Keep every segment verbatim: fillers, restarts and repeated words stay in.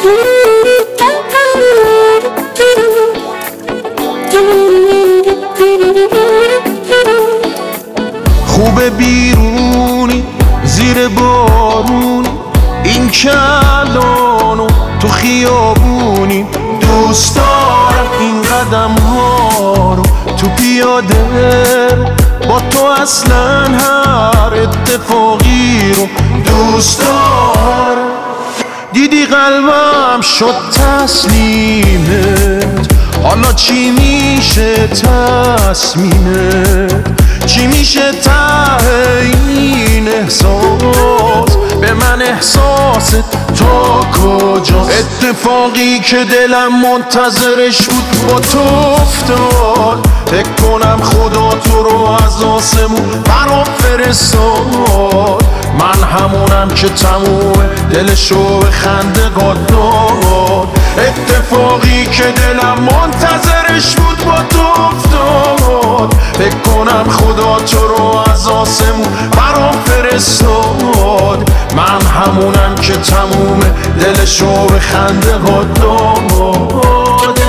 خوبه بیرونی زیر بارونی، این کلانو تو خیابونی. دوست دارم این قدم ها رو تو پیاده با تو، اصلا هر اتفاقی رو دوست دارم. دیدی قلبم شد تسلیمت، حالا چی میشه تصمیمت؟ چی میشه ته این احساس؟ به من احساست تا کجاست؟ اتفاقی که دلم منتظرش بود با تو افتاد. فکر کنم خدا تو رو از آسمون برام فرستاد. من همونم که تموم دلشو به خندگات داد. اتفاقی که دلم منتظرش بود با تو افتاد. فکر کنم خدا تو رو از آسمون برام فرستاد. من همونم که تموم دلشو به خندگات داده.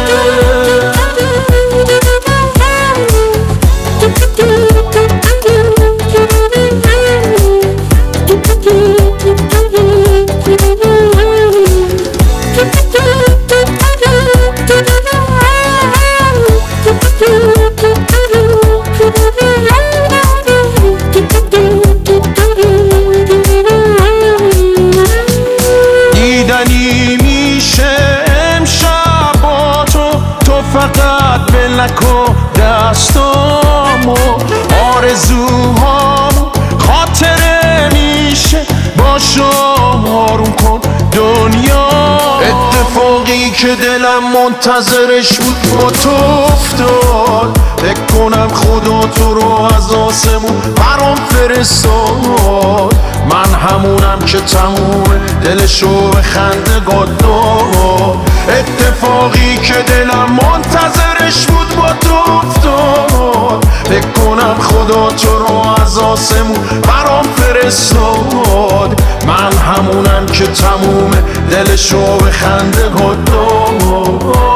دیدنی میشه امشب با تو، تو فقط بلک و دستامو، آرزوهامو خاطره میشه باشو آروم کن دنیا. اتفاقی که دلم منتظرش بود با تو افتاد. فکر کنم خدا تو رو از آسمون برام فرستاد. من همونم که تموم دلشو به خندگات داد. اتفاقی که دلم منتظرش بود با تو افتاد. فکر کنم خدا تو رو از آسمون برام فرستاد. من همونم که تموم دلشو به خندگات داد.